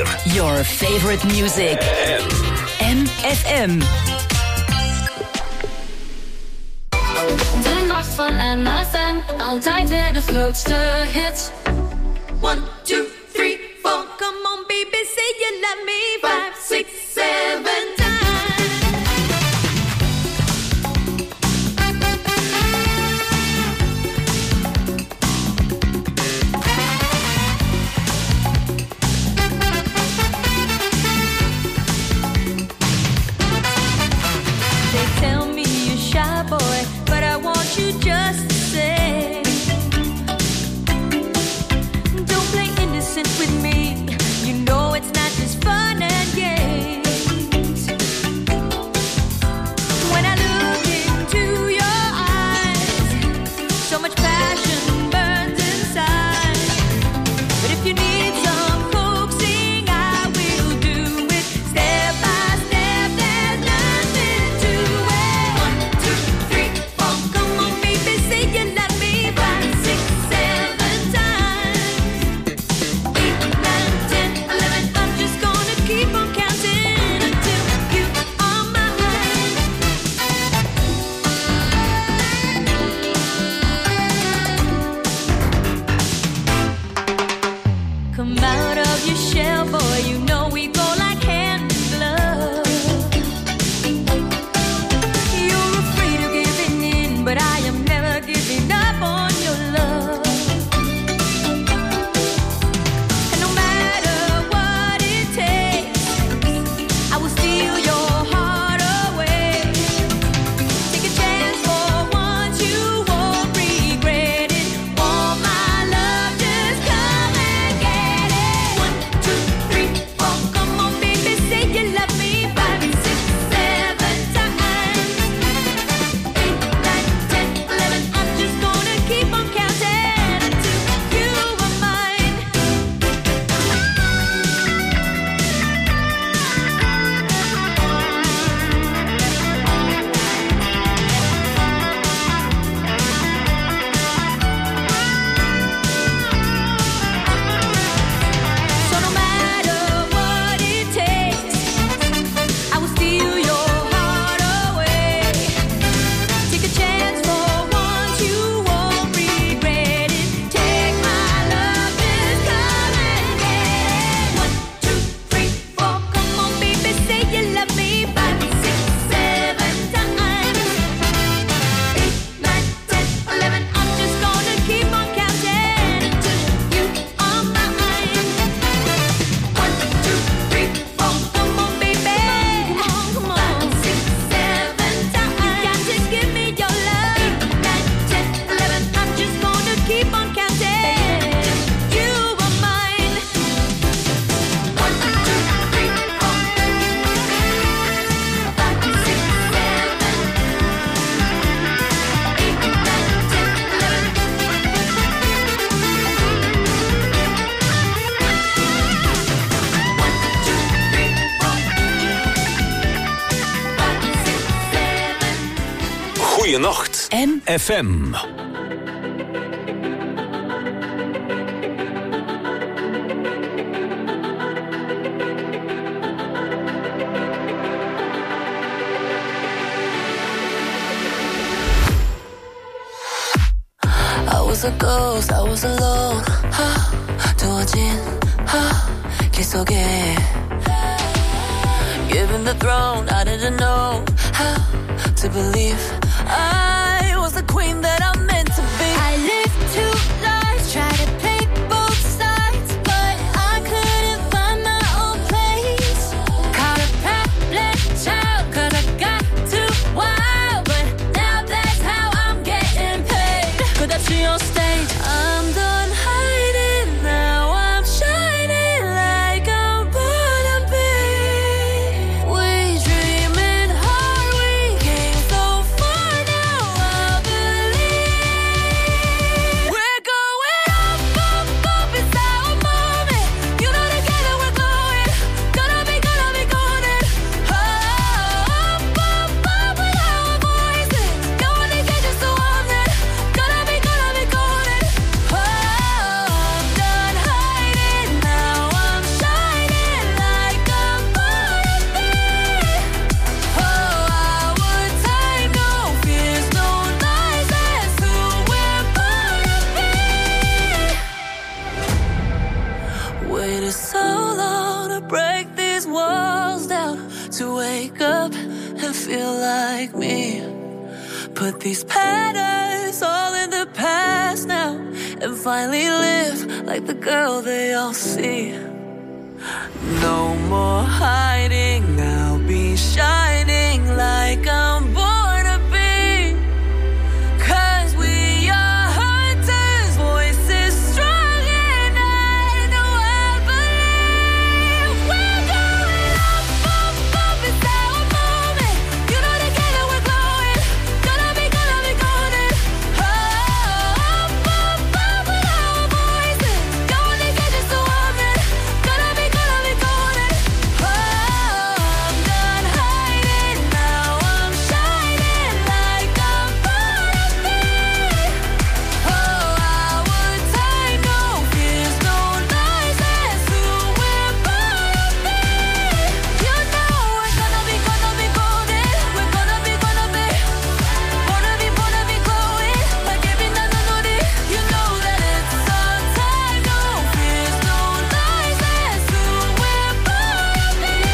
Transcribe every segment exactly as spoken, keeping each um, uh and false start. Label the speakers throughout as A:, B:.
A: vier.
B: Your favorite music. M F M.
C: De nacht van M F M, altijd weer de grootste hits. One, two, three, four. Come on baby, say you love me. Five, six, seven times. They tell me you're shy boy, but I want you just to say, don't play innocent with me. You know it's not just fun and games. When I look into your eyes, so much passion burns inside. But if you need some coaxing, I will do it step by step. There's nothing to it. One, two, three, four. Come on, baby, say you love me. Five, six, seven times. Eight, nine, ten, eleven. I'm just gonna keep on counting until you are mine. Come out of your shell, boy. You know we go like hand in glove. You're afraid of giving in, but I am never giving up on your love. And no matter what it takes, I will steal your heart away. Take a chance for once, you won't regret it. Want my love, just come and get it. One, two, three, four. Come on, baby, say you love me. Five, six, seven times. Eight, nine, ten, eleven. I'm just gonna keep on counting until you are mine. So no matter what it takes, I will steal your heart away. Take a chance for once, you won't regret it. Take my love, just come and get it. One, two, three, four. Come on, baby, say you love me. Five, six, seven times. Eight, nine, ten, eleven. I'm just gonna keep on counting until you are mine. One, two, three, four. Come on, baby. Come on, come on. Five, six, seven times. You got to give me your love. Eight, nine, ten, eleven. I'm just gonna keep on counting. You are mine. One, two, three, four. Five, six, seven. Eight, nine, ten, eleven. One, two, three, four. Five, six, seven.
A: Goeienacht.
B: M
A: F M.
D: I was a ghost, I was alone. 하, 두어진 하, 길 속에 Given the throne, I didn't know how to believe I was the queen that I'm meant to be.
C: I lived two lives, tried to play both sides, but I couldn't find my own place. Caught a problem child, 'cause I got too wild, but now that's how I'm getting paid. 끝없이 on stage, I'm done hiding, now I'm shining like I'm born to be. We dreaming hard, we came so far, now I believe we're going up, up, up, it's our moment. You know together we're going, gonna be, gonna be golden. Up, up, up with our voices, going to get you so on it. Gonna be, gonna be golden.
D: feel like me. Put these patterns all in the past now and finally live like the girl they all see. No more hiding, I'll be shining like I'm born to be. 'Cause we are hunters, voices strong and I know I believe. We're going up, up, up, it's how we're moving. You know together we're glowing. Gonna be, gonna be golden. Oh, up, up, up with our voices. Going to get just a woman. Gonna be, gonna be golden. Oh, I'm done hiding, now I'm shining like I'm born to be. Oh, our time, no fears, no lies, that's who we're born to be. You know we're gonna be, gonna be golden. We're gonna be, gonna be, wanna be, wanna be glowing like every night on the You know that it's our time, no fears, no lies, that's who we're born to be.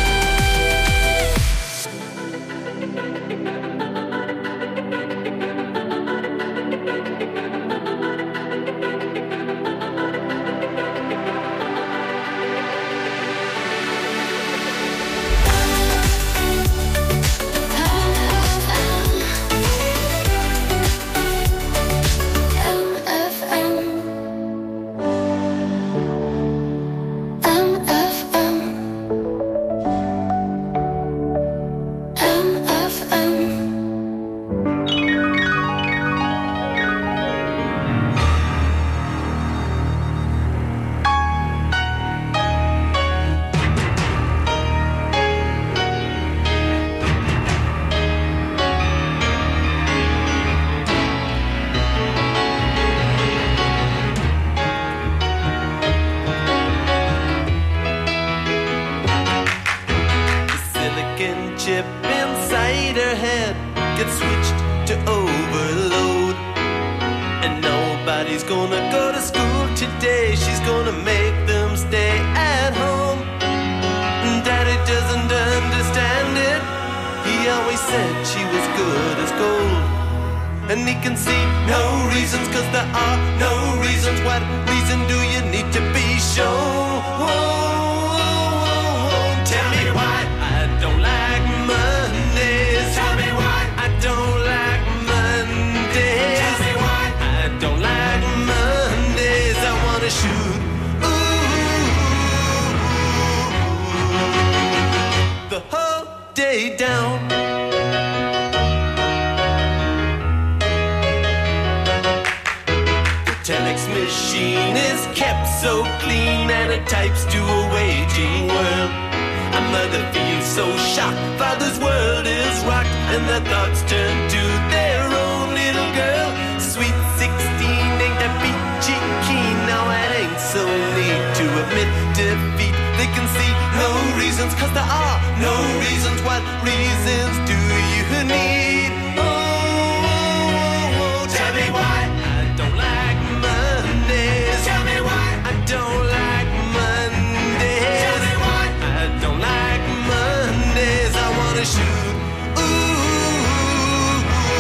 A: Silicon chip inside her head gets switched to overload. And nobody's gonna go to school today. She's gonna make them stay at home. Daddy doesn't understand it. He always said she was good as gold. And he can see no reasons, 'cause there are no reasons. What reason do you need to be shown? Tell me why I don't like Mondays. Tell me why I don't like Mondays. Tell me why I don't like Mondays. I wanna shoot ooh, the whole day down. The telex machine is kept so clean and it types to a waging world. A mother feels so shocked, father's world is rocked, and their thoughts turn to their own little girl. Sweet sixteen ain't that peachy keen. Now it ain't so neat to admit defeat. They can see no reasons, 'cause there are no reasons. What reasons do you need? Oh, tell me why I don't like Mondays. Tell me why I don't like Mondays. Tell me why I don't like Mondays. I wanna shoot ooh,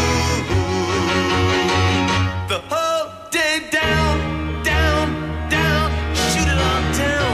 A: the whole day down, down, down. Shoot it all down.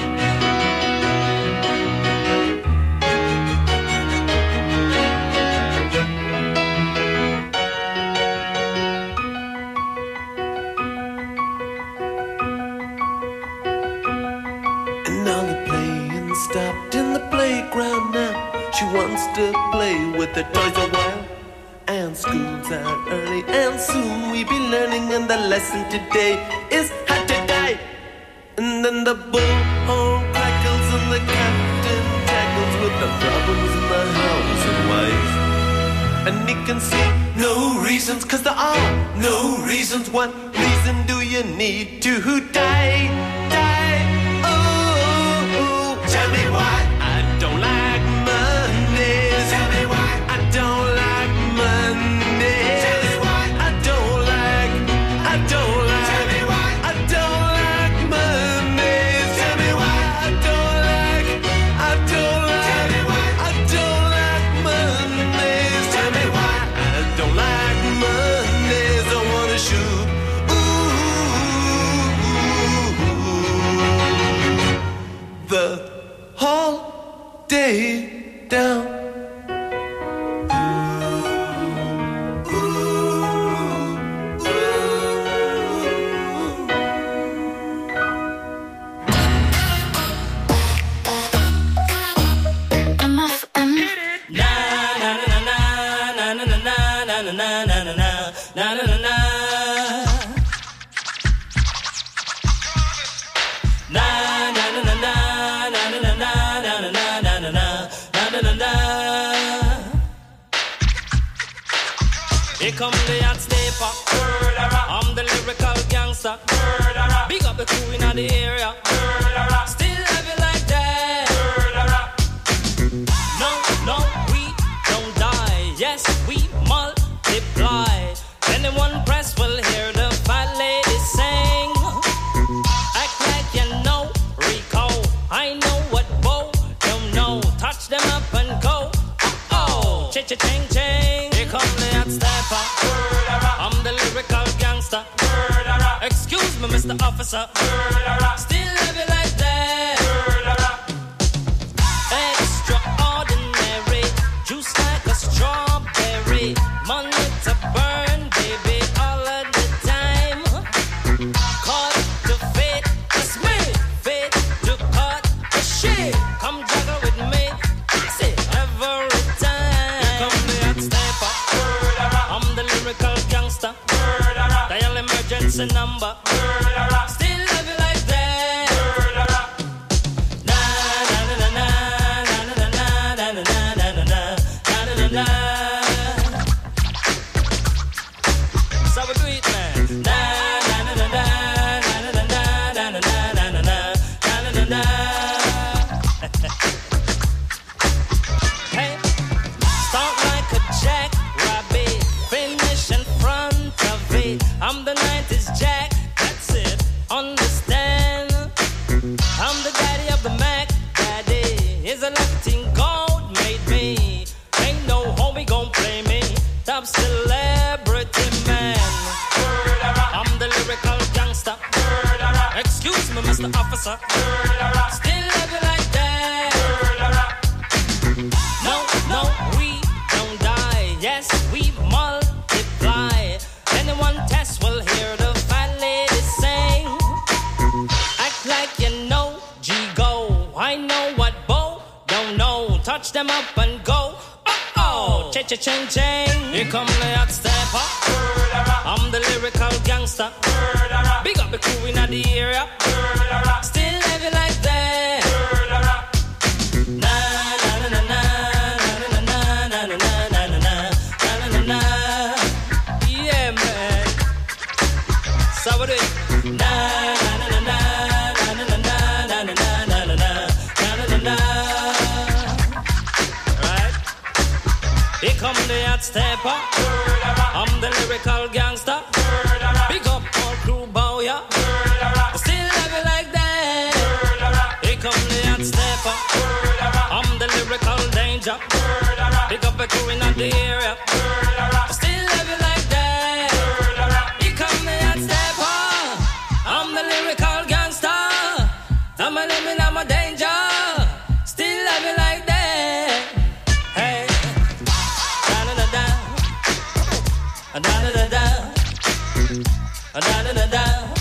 A: And all the playing stopped in the playground now. She wants to play with the toys a while. And school's out early, and soon we be learning. And the lesson today is how to die. And then the bullhorn crackles and the captain tackles with the problems in the house and wife. And he can see no reasons, 'cause there are no reasons. What reason do you need to die? Die. Oh, tell me why I don't like Mondays. Tell me why I don't like Mondays. Tell me why I don't like, I don't like, tell me why I don't like Mondays. Tell me why I don't like, I don't like, tell me why I don't like Mondays.
E: come the hot stepper. I'm the lyrical gangster. Big up the crew in the area. Still have it like that. No, no, we don't die. Yes, we multiply. Anyone press will hear the fat lady sing. Act like you know Rico. I know what Bo don't know. Touch them up and go. Oh, cha-cha-ching, ching. Here come the hot stepper. I'm the lyrical gangster. Excuse me, Mister Officer. Still have it like that. Extraordinary. Juice like a strawberry. Money to burn, baby, all of the time. Caught to fit, it's me. Fit to cut the shit. Come juggle with me. See, every time. Here come the hot stepper. I'm the lyrical gangster. Dial emergency number. Still love you like that. Na na na na na na na na na na na na na na. So we do it, man. Na na na na na na na na na na na na na na. Hey, start like a jackrabbit, finish in front of it. I'm the nineties Jack, that's it. Understand? I'm the daddy of the Mac Daddy. Is a Latin gold made me. Ain't no homie gon' play me. Top celebrity man. I'm the lyrical gangster. Excuse me, Mister Officer. Still love you like that. No, no, we don't die. Yes, we multiply. Anyone test will hear the fat lady sing. Act like you know G-Go. I know what Bo don't know. Touch them up and go. Oh, cha-cha-ching-ching. Here come the hot stepper. I'm the lyrical gangster. Big up the crew in the area. Still have it like that. Na na na na na na na na na na na na na na. Yeah, man. So we do it. Na na na na na na na na na na na na na na. Right. Here come the hot stepper. I'm the lyrical gangster. Big up all crew bow, yeah. Still have it like that. Here come the hot stepper. I'm the lyrical danger. Big up the crew in the area. Still have it like that. Here come the hot stepper. I'm the lyrical gangster. I'm a living, I'm a danger. Still have it like that. Hey. Da-da-da-da. Da-da-da-da. Da-da-da-da.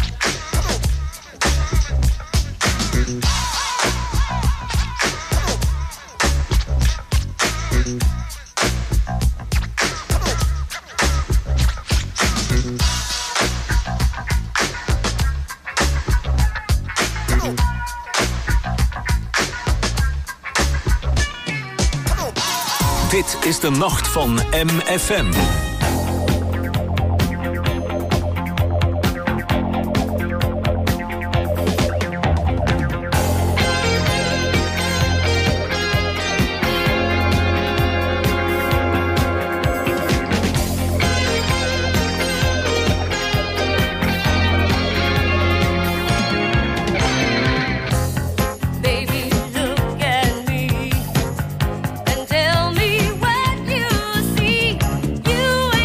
F: Dit is de nacht van M F M.
C: Baby, look at me and tell me what you see. You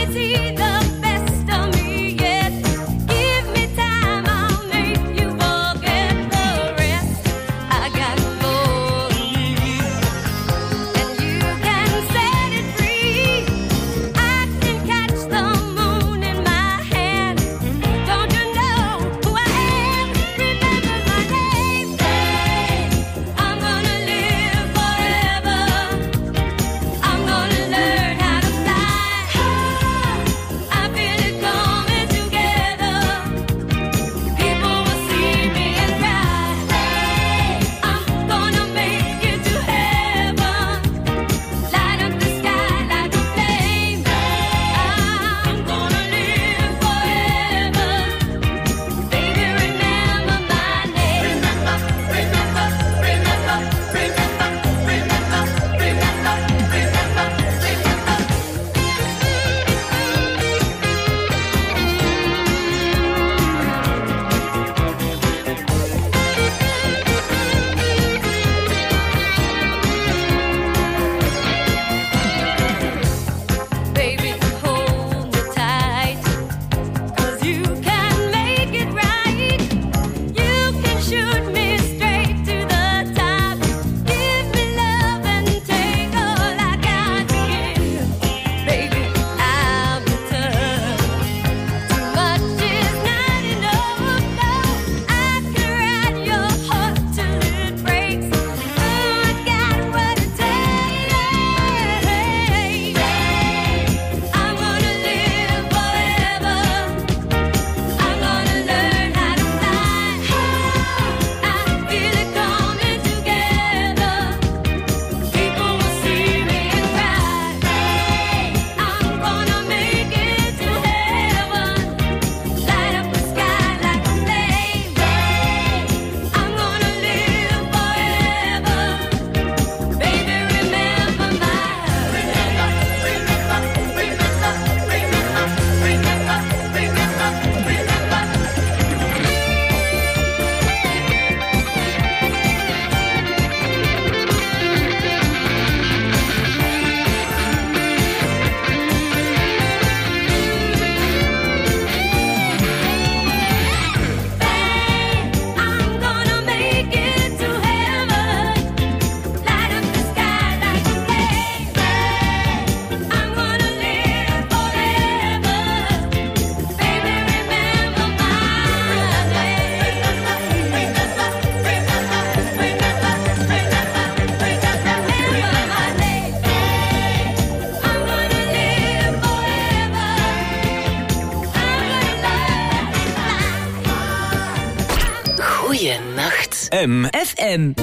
B: Goeienacht.
F: M.
B: F M.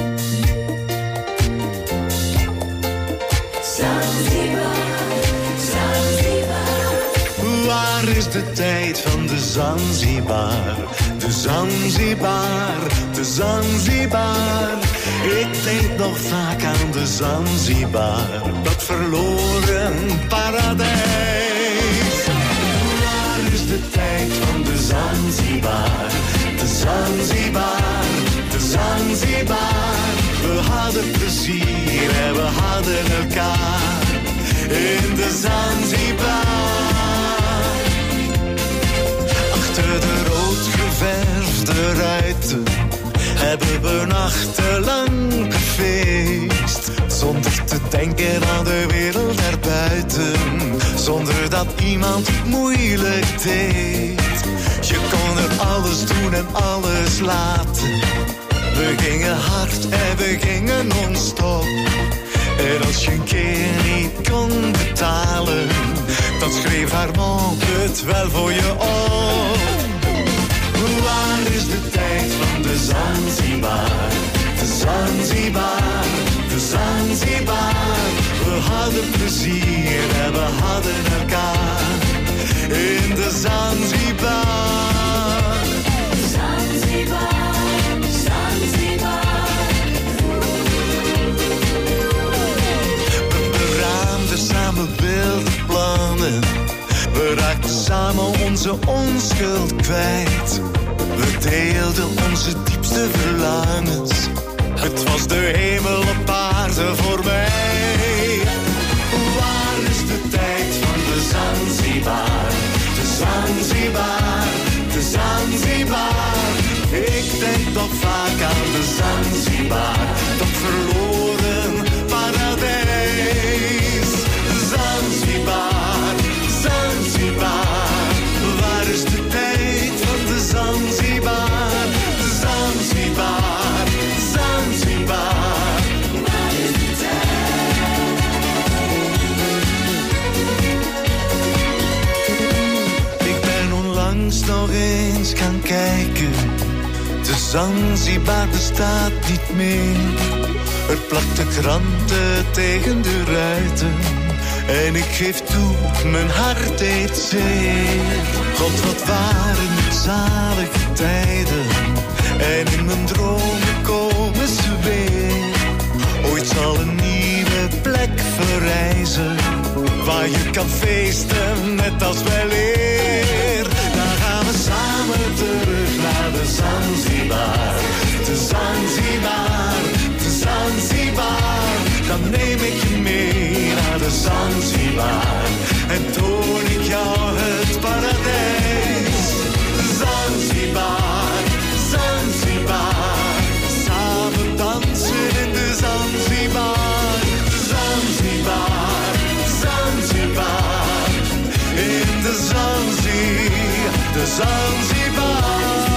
G: Waar is de tijd van de Zanzibar? De Zanzibar, de Zanzibar. Ik denk nog vaak aan de Zanzibar, dat verloren paradijs. Waar is de tijd van de Zanzibar? De Zanzibar, de Zanzibar. We hadden plezier en we hadden elkaar in de Zanzibar. Achter de rood geverfde ruiten hebben we nachtenlang gefeest. Zonder te denken aan de wereld daarbuiten, zonder dat iemand moeilijk deed. Je kon er alles doen en alles laten. We gingen hard en we gingen non-stop. En als je een keer niet kon betalen, dan schreef haar man het wel voor je op. Waar is de tijd van de Zanzibar? De Zanzibar, de Zanzibar. We hadden plezier en we hadden elkaar in de Zanzibar. Zanzibar, Zanzibar. We beraamden samen wilde plannen. We raakten samen onze onschuld kwijt. We deelden onze diepste verlangens. Het was de hemel op aarde voor mij. Waar is de tijd van de Zanzibar? De Zanzibar, de Zanzibar. Ik denk nog vaak aan de Zanzibar, dat verloren paradijs. Zanzibar, Zanzibar. Waar is de tijd van de Zanzibar? De Zanzibar, Zanzibar. Waar is de tijd? Ik ben onlangs nog eens gaan kijken. De Zanzibar bestaat niet meer. Er plakte kranten tegen de ruiten. En ik geef toe, mijn hart deed zeer. God, wat waren het zalige tijden. En in mijn dromen komen ze weer. Ooit zal een nieuwe plek verrijzen, waar je kan feesten net als weleer. Dan gaan we samen terug naar de Zanzibar. De Zanzibar, de Zanzibar. Dan neem ik je mee naar de Zanzibar en toon ik jou het paradijs. Zanzibar, Zanzibar. Samen dansen in de Zanzibar. Zanzibar, Zanzibar. In de Zanzibar, de Zanzibar.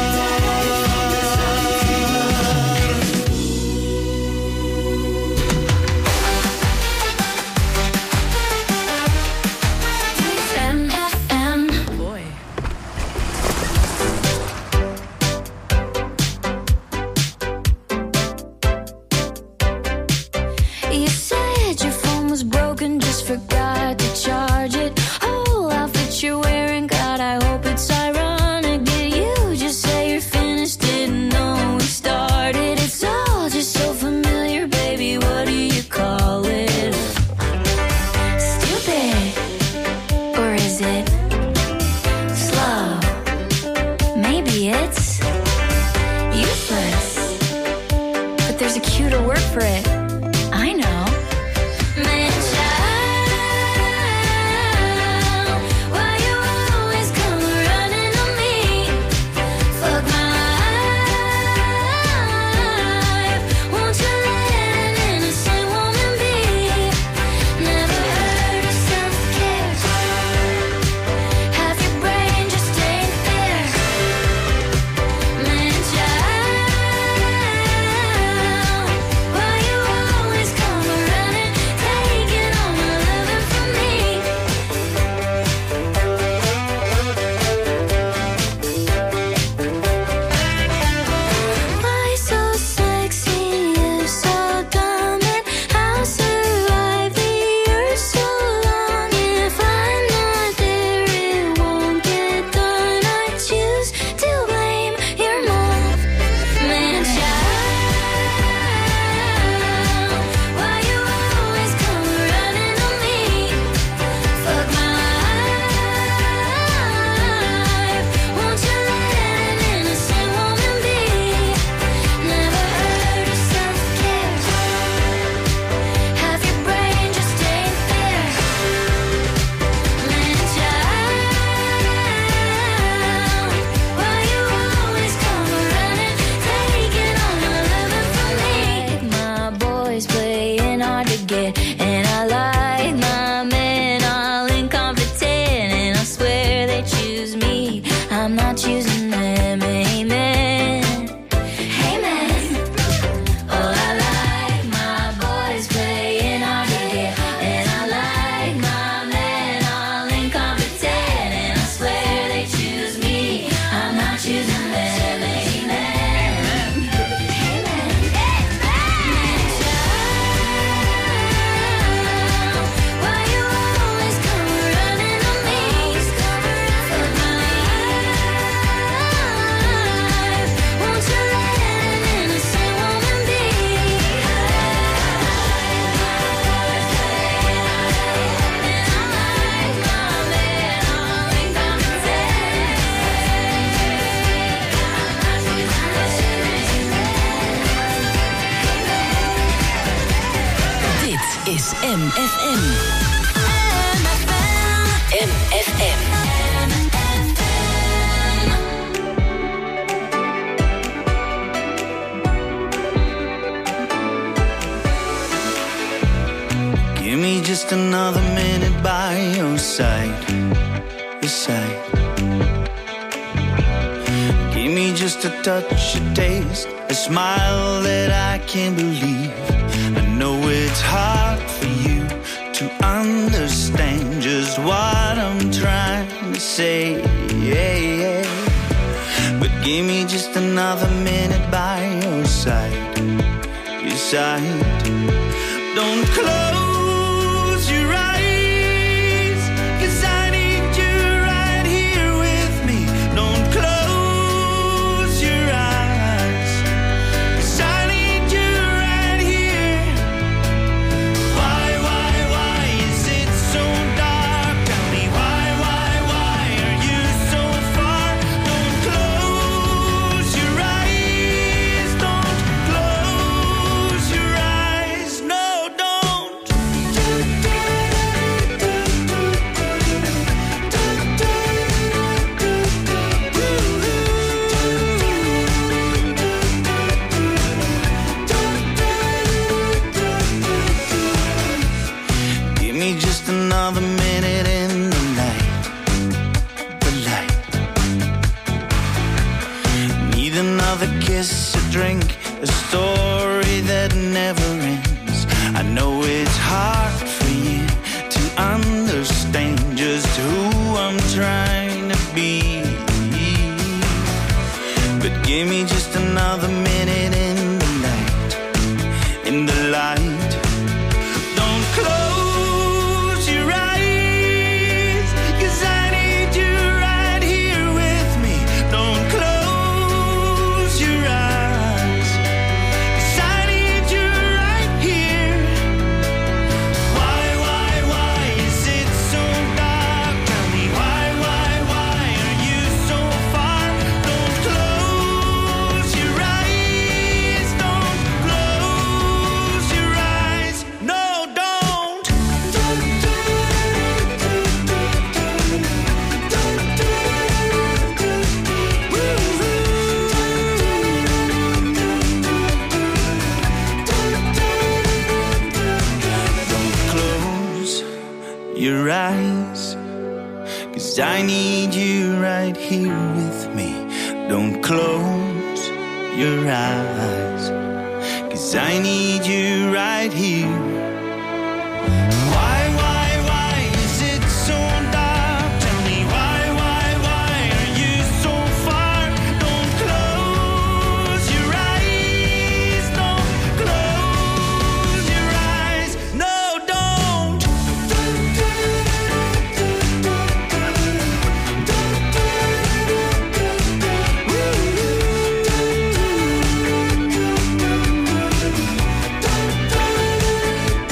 C: Forgot to charge it. Oh, outfit you're wearing, God, I hope it's ironic that you just say you're finished, didn't know we started. It's all just so familiar, baby, what do you call it? Stupid, or is it slow? Maybe it's useless, but there's a cuter word for it. I know. Man, why you not choosing them. Amen. Amen. Oh, I like my boys playing hard to get, and I like my men all incompetent, and I swear they choose me. I'm not choosing them.
B: Is M F M. M F M.
G: Give me just another minute by your side, your side. Give me just a touch, a taste, a smile that I can't believe. I know it's hard for you to understand just what I'm trying to say, yeah, yeah. But give me just another minute by your side, your side. Don't close your eyes, 'cause I need you right here with me. Don't close your eyes, 'cause I need you right here. Why, why, why is it so dark? Tell me why, why, why are you so far? Don't close your eyes, don't close your eyes, no, don't. Give me just another minute in the light, the light. Need another kiss, a drink, a story that never ends. I know it's hard for you to understand just who I'm trying to be. But give me just another minute in the light, in the light. Don't close your eyes, 'cause I need you right here with me. Don't close your eyes, 'cause I need you right here. Why, why, why is it so dark? Tell me why, why, why are you so far? Don't close your eyes, don't close your eyes, no, don't. Don't close your eyes, 'cause I need you right here with me. Don't close your eyes, 'cause I need you right here. Why, why, why is it so dark? Tell me why, why, why are you so far? Don't close your eyes, don't close your eyes, no, don't. Don't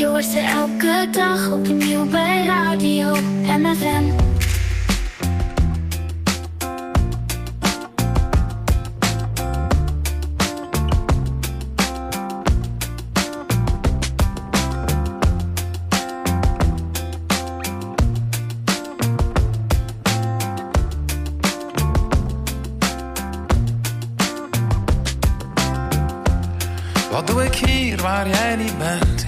H: Je hoort ze elke dag opnieuw bij Radio M F M.
I: Wat doe ik hier waar jij niet bent?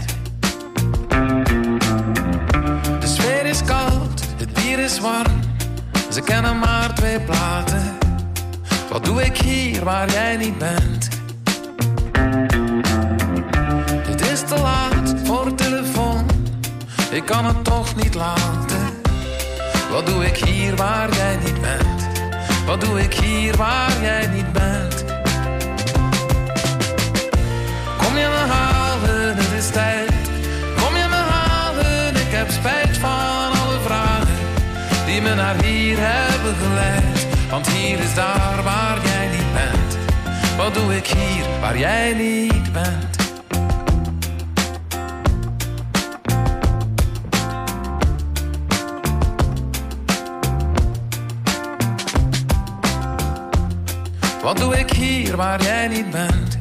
I: De sfeer is koud, het bier is warm. Ze kennen maar twee platen. Wat doe ik hier waar jij niet bent? Het is te laat voor de telefoon. Ik kan het toch niet laten. Wat doe ik hier waar jij niet bent? Wat doe ik hier waar jij niet bent? Kom je me halen, het is tijd. Kom je me halen, ik heb spijt van alle vragen die me naar hier hebben geleid. Want hier is daar waar jij niet bent. Wat doe ik hier waar jij niet bent? Wat doe ik hier waar jij niet bent?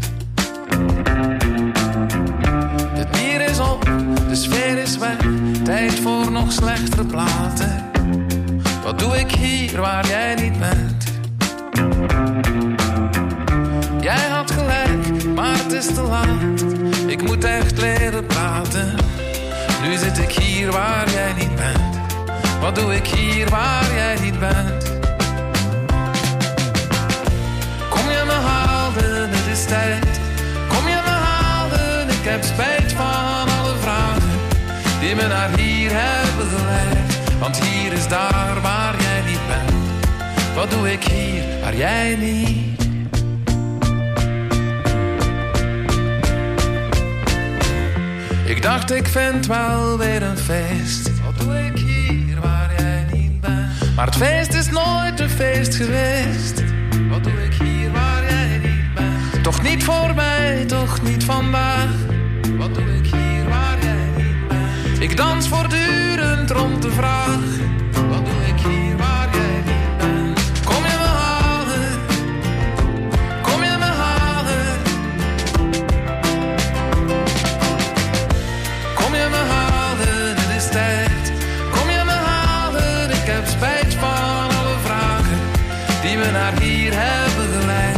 I: Het bier is op, de sfeer is weg. Tijd voor nog slechtere platen. Wat doe ik hier waar jij niet bent? Jij had gelijk, maar het is te laat. Ik moet echt leren praten. Nu zit ik hier waar jij niet bent. Wat doe ik hier waar jij niet bent? Kom je me halen, het is tijd. Kom je me halen, ik heb spijt van alle vragen die me naar hier hebben geleid. Want hier is daar waar jij niet bent. Wat doe ik hier waar jij niet? Ik dacht ik vind wel weer een feest. Wat doe ik hier waar jij niet bent? Maar het feest is nooit een feest geweest. Wat doe ik hier waar jij niet bent? Toch niet voor mij, toch niet vandaag. Wat doe ik hier waar jij niet bent? Ik dans voortdurend rond de vraag. Wat doe ik hier waar jij niet bent? Kom je me halen? Kom je me halen? Kom je me halen? Het is tijd. Kom je me halen? Ik heb spijt van alle vragen die me naar hier hebben geleid.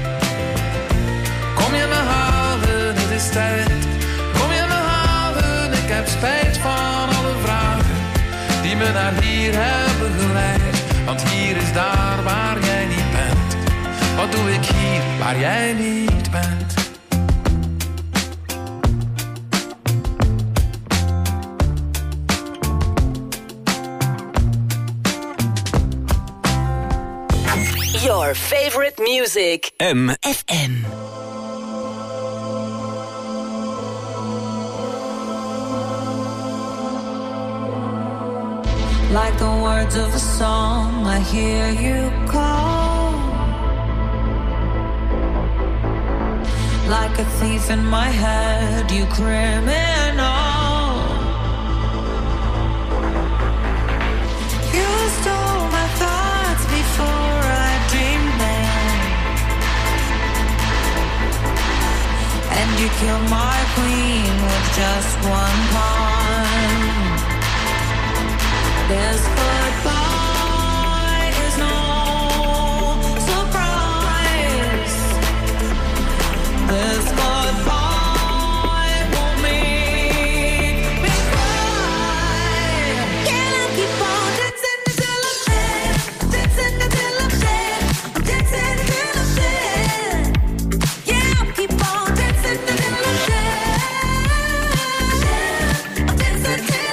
I: Kom je me halen? Het is tijd. Kom je me halen? Ik heb spijt van alle vragen die me naar hier hebben geleid. Want hier is daar waar jij niet bent. Wat doe ik hier waar jij niet bent?
B: Your favorite music.
F: M
B: F M.
D: Like the words of a song, I hear you call. Like a thief in my head, you criminal. You stole my thoughts before I dreamed them. And you killed my queen with just one pawn. This goodbye is no surprise. This goodbye won't make me cry. Can I keep on dancing until I'm dead? Dancing until I'm dead. I'm dancing until I'm dead. Yeah, I'll keep on dancing until I'm dead. I'm dancing until I'm dead.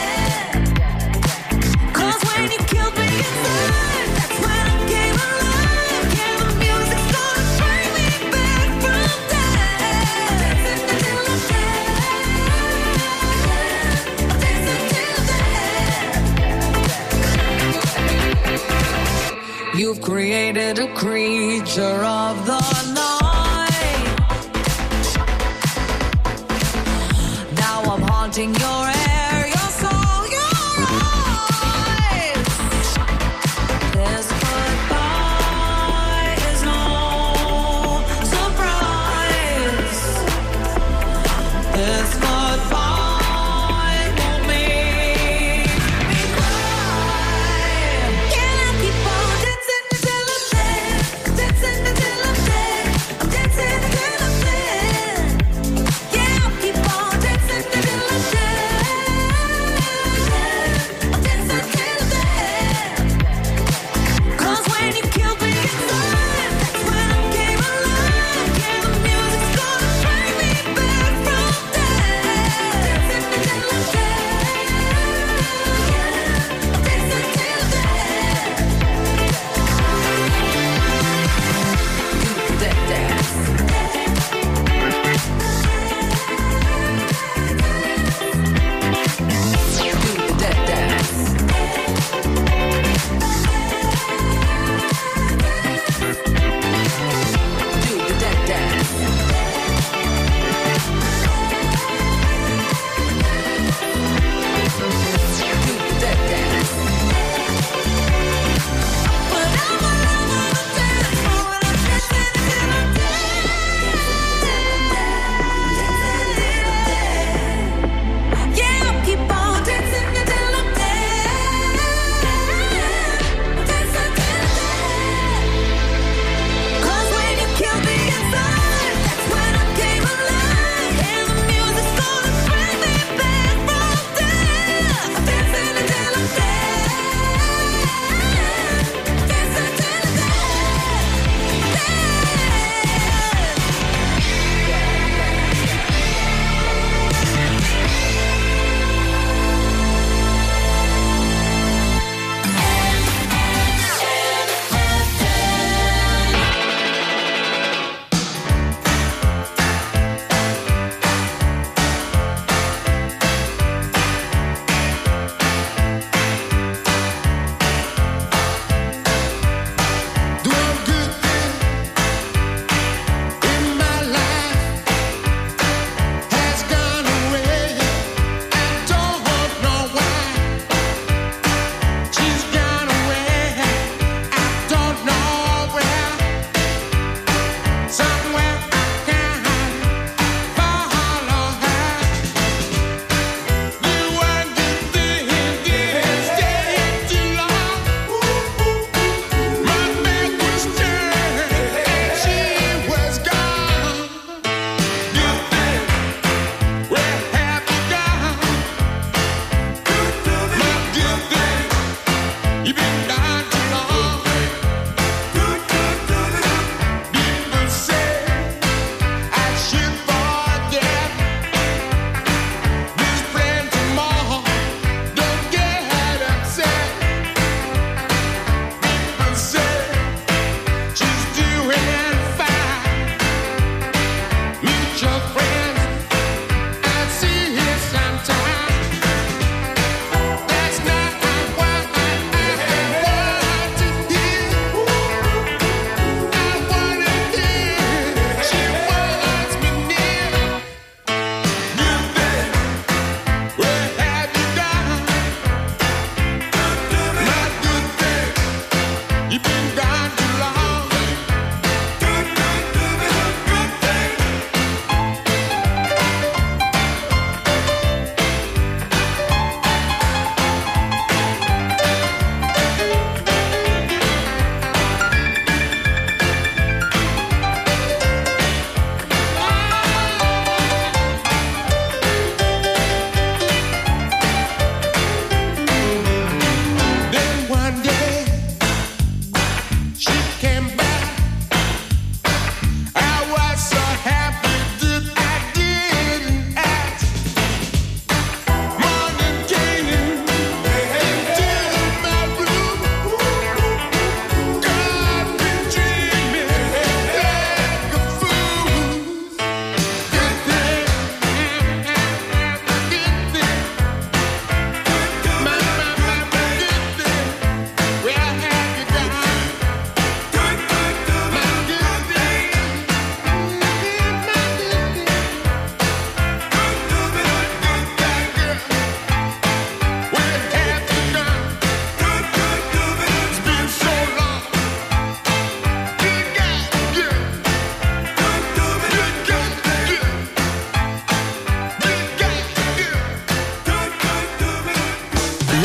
D: You've created a creature of the night. Now I'm haunted. wanting your air, your soul, your eyes. This goodbye is no surprise. This goodbye won't make me cry. Can I keep on dancing until I'm dead? Dancing until I'm dead. I'm dancing until I'm dead. Yeah, I'll keep on dancing until I'm dead. I'm dancing till I'm dead. 'Cause when you killed me inside, that's when I came alive. Yeah, the music's gonna bring me back from dead.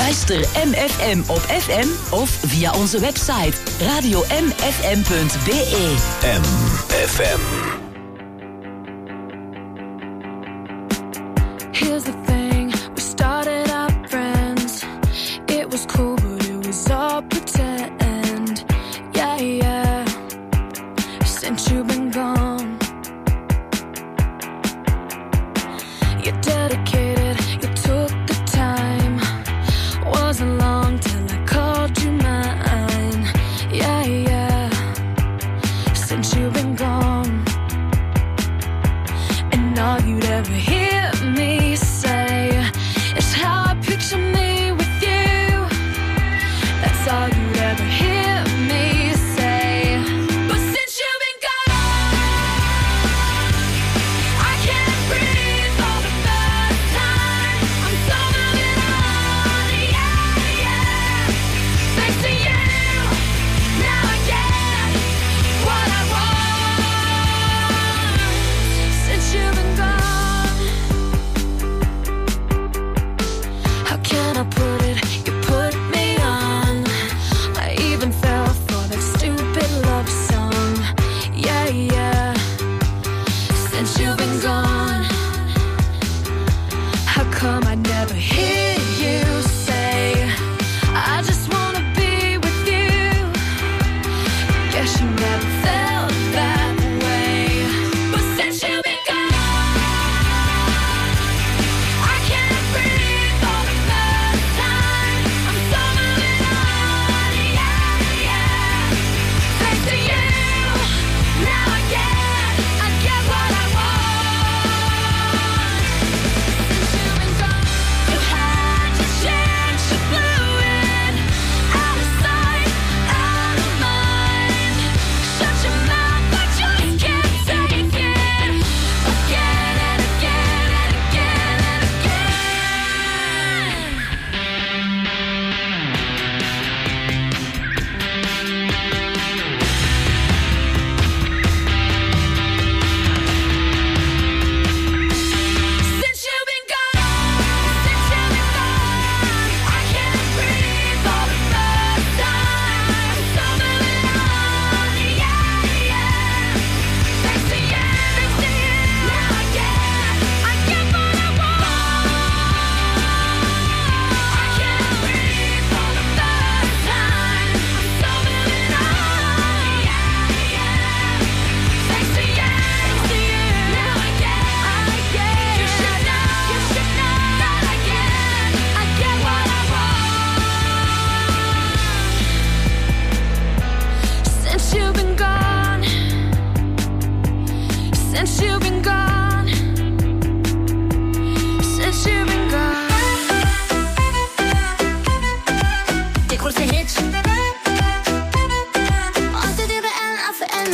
B: Luister M F M op F M of via onze website radio m f m punt b e.
F: M F M.
C: Here's the thing, we started out friends. It was cool, but it was all pretend. Yeah, yeah. Since you've been gone, you're dedicated, you took the time. Wasn't long till I called you mine. Yeah, yeah. Since you've been gone, and all you'd ever hear me say is how I picture me with you. That's all you'd ever hear me say. But since you've been gone, I can't breathe for the first time. I'm so moving on, yeah, yeah. Thanks to you, now I get what I want. Since you've been gone, how can I put it? You put me on. I even fell for that stupid love song. Yeah, yeah. Since you've been gone, how come I never hear you say I just wanna be with you? Guess you never felt that way. But since you've been gone, I can't breathe for the first time. I'm so moving on, yeah, yeah. Thanks to you, now I get, I get what I want. Since you've been gone, you had your chance, you blew it. Out of sight, out of mind. Shut your mouth, I just can't take it. Again and again and again and again. Since you've been gone, since you've been gone, I can't breathe for the first time. I'm so moving on, yeah, yeah. Thanks to you, thanks to you, now I get, I get what I want. I can't breathe for the first time. I'm so moving on, yeah, yeah. Thanks to you, thanks to you, now I get, I get. You should know, you should know that I get, I get what I want. Since you've been gone, since you've been gone, since you've been gone.
H: De grootste hits. Altijd in de N F M.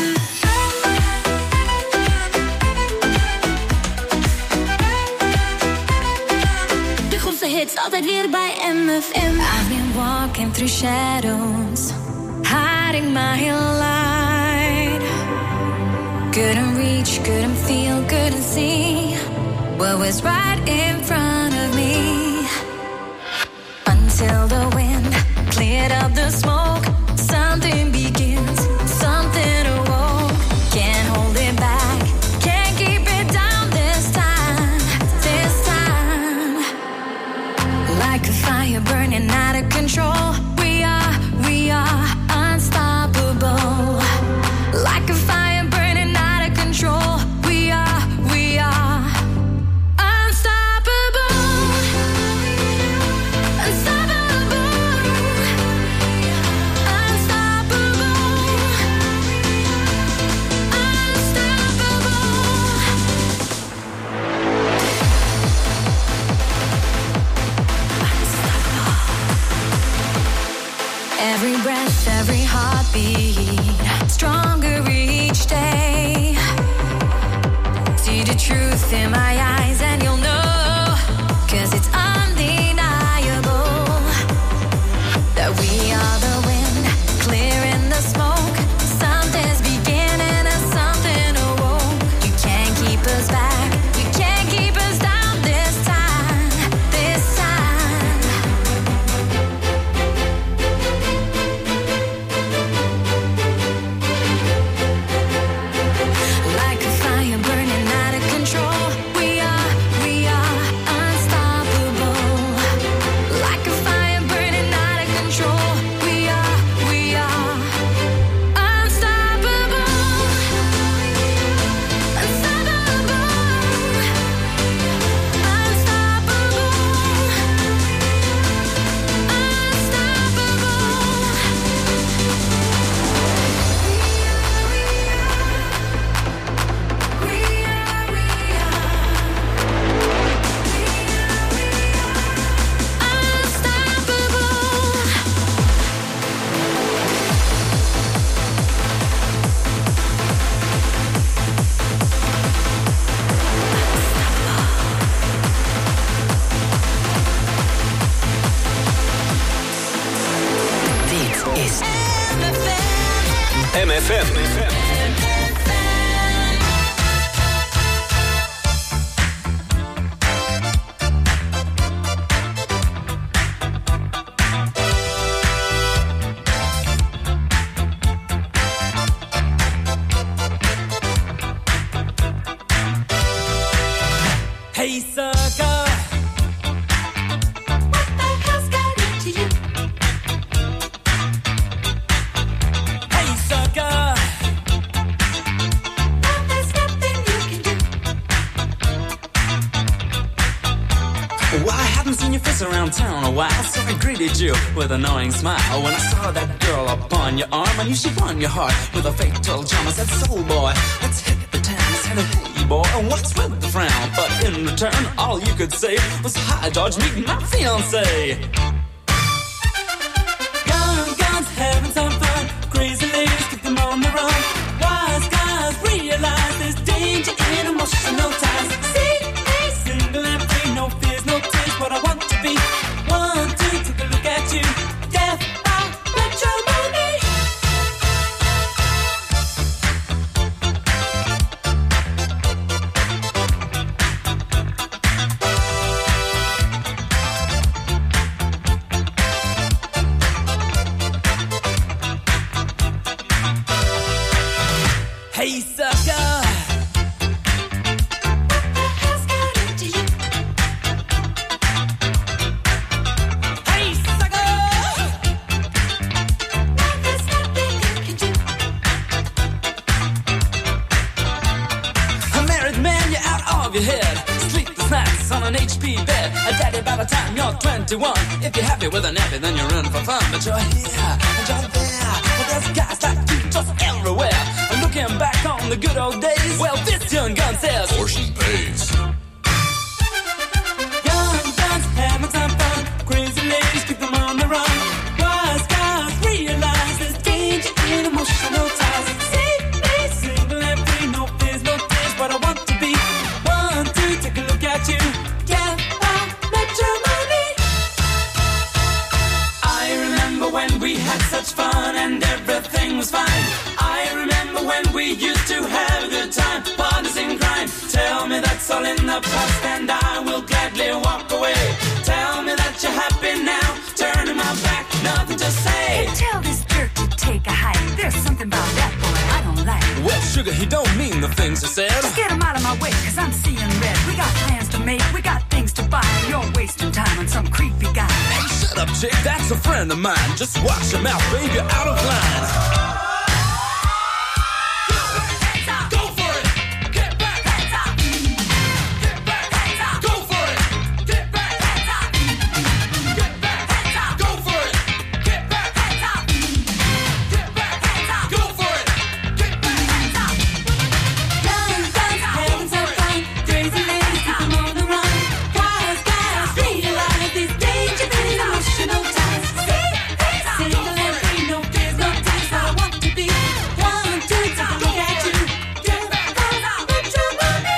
H: De grootste hits, altijd weer bij M F M.
C: I've been walking through shadows, hiding my light. Couldn't reach, couldn't feel, couldn't see what was right in front of me. Until the wind cleared up the smoke, something begins, something awoke. Can't hold it back, can't keep it down this time, this time. Like a fire burning out of control, we are, we are unstoppable. Like a fire burning out of control, we are, we are unstoppable. Unstoppable. Unstoppable. Unstoppable. Every breath, every heartbeat, stronger each day. See the truth in my eyes and you'll know, 'cause it's undeniable that we are the wind, clearing the smoke. Something's beginning and something awoke. You can't keep us back, you can't keep us down this time, this time.
E: sucker.
C: What the hell's got into you?
E: Hey, sucker.
C: Now there's nothing you can do.
J: Well, I haven't seen your face around town a while, so I greeted you with an annoying smile. When I saw that girl upon your arm, I knew she won your heart with a fatal charm. I said, soul boy, let's hit the town. I said, hey boy, and what's with the frown? But in return, all you could say was, hi George, meet my fiancé.
E: Young guns having some fun. Crazy ladies keep them on the run. Wise guys realize there's danger in emotional ties. See me single and free, no fears, no tears. What I want to be. One, two, take a look at you. Death by matrimony. Hey, sucker.
C: What the hell's got into you?
E: Hey, sucker.
C: Now there's nothing you can do.
J: A married man, you're out of your head. Sleepless nights on an H P bed. A daddy by the time you're twenty-one. If you're happy with a nappy, then you're in for fun. But you're here and you're there. Well, there's guys like you just everywhere. And looking back on the good old days, well, this young gun says,
I: Portion pays.
E: Young guns having some fun. Crazy ladies keep them on the run. Wise guys realize there's danger in emotional ties. See me single and free, no fears, no tears. What I want to be. One, two, take a look at you. Yeah, I matrimony. I remember when we had such fun and everything was fine. I remember when we used to have a good time, partners in crime. Tell me that's all in the past and I will gladly walk away. Tell me that you're happy now, turning my back, nothing to say.
K: Hey, tell this jerk to take a hike. There's something about that boy I don't like.
J: well, sugar, he don't mean the things he said.
K: Just get him out of my way, cause I'm seeing red. We got plans to make, we got things to buy. You're wasting time on some creepy guy.
J: Hey, shut up, chick, that's a friend of mine. Just watch your mouth, baby, out of line.
E: Go for it, get back, hands up. Get back, hands up. Go for it, get back, hands up. Get back, hands up. Go for it, get back, hands up. Get back, hands up. Go for it, get back, hands up. Young guns having some fun. Crazy ladies keep them on the run. Wise guys realize there's danger in emotional ties. See, single and free, no fears, no tears. What I want to be. One, two, take a look at you. Get back, hands up. Matrimony.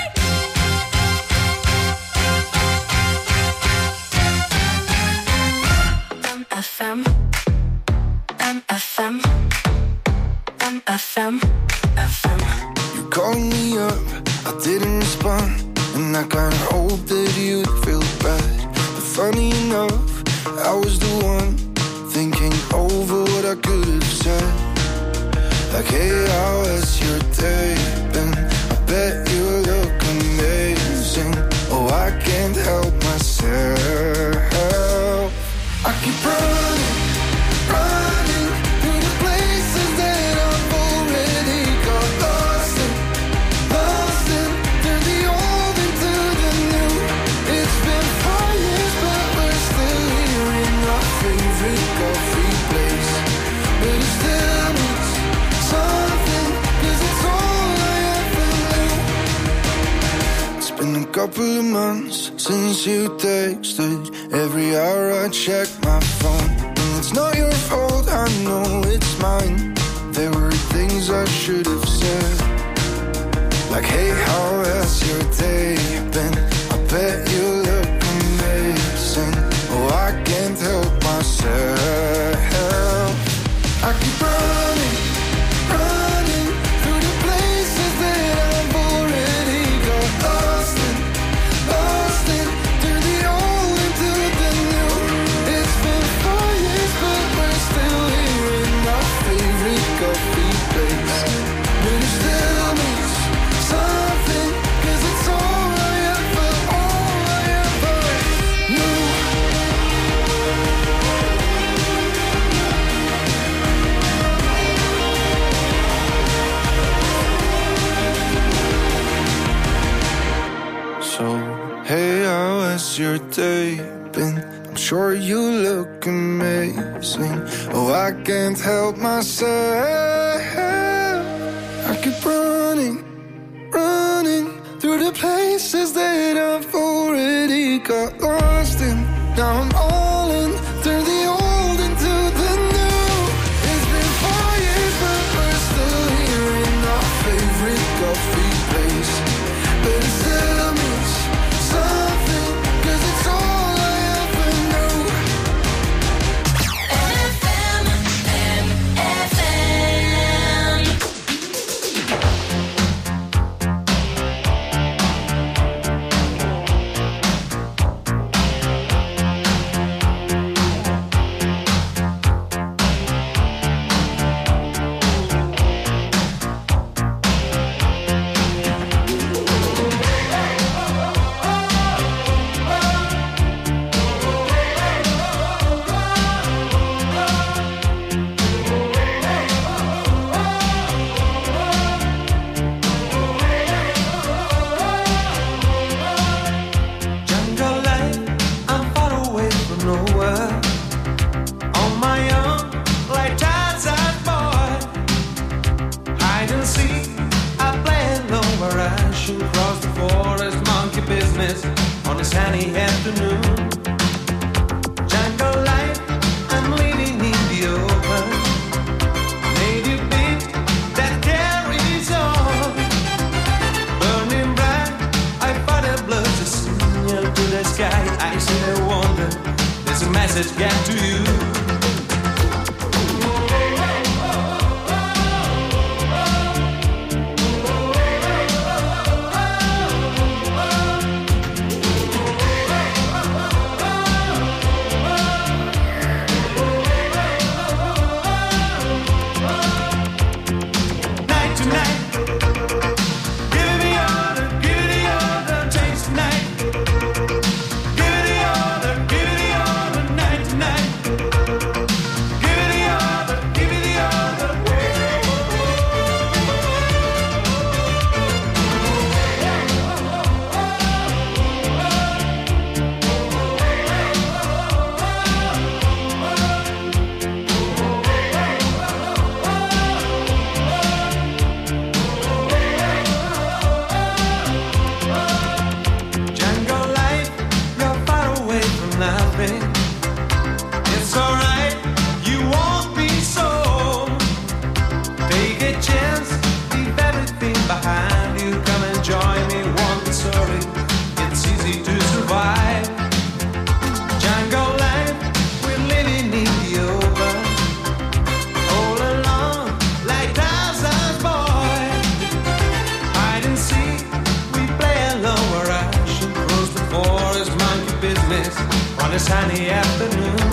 H: M F M, M F M, M F M, F M.
G: You called me up, I didn't respond, and I kinda hoped that you'd feel bad. But funny enough, I was the one thinking over what I could have said. Like, hey, how has your day been? I bet you look amazing. Oh, I can't help myself. I keep running, running through the places that I've already got lost in, lost in. Turn the old into the new. It's been four years, but we're still here in our favorite coffee place. But it still means something, 'cause it's all I ever knew. It's been a couple of months since you texted. Every hour I check my phone, and it's not your fault, I know it's mine. There were things I should have said, like, hey, how has your day been? I bet you look amazing. Oh, I can't help myself. I keep running, running through the places that I've already got lost in, lost in. Turn the old into the new. It's been four years, but we're still here in our favorite coffee place. But it still means something, 'cause it's all I ever
L: Hey, how was your day been? I'm sure you look amazing. Oh, I can't help myself. I keep running, running through the places that I've already got lost in. Now I'm all in, turn the old into the new. It's been four years, but we're still here in our favorite coffee place. But it still means something, 'cause it's all I ever knew.
C: F M, M F M.
A: Jungle life, I'm far away from nowhere. On my own, like Tarzan boy. Hide and seek, I play alone where I should cross the forest, monkey business on a sunny afternoon. Jungle life, I'm living in the open. Native beat that carries on. Burning bright, I find a blood to signal to the sky. I see a wonder, there's a message get to you. Night to night, give me order, give me order, change tonight. Give me order, give me order, night to night. Give me order, give me order. Jungle life, you're far away from nothing. It's alright, you won't be so. Take a chance, leave everything behind you. Come and join me, won't be sorry. It's easy to survive. Jungle life, we're living in the open. All alone, like Tarzan's boy. Hide and seek, we play alone where I should cross the forest, monkey business on a sunny afternoon.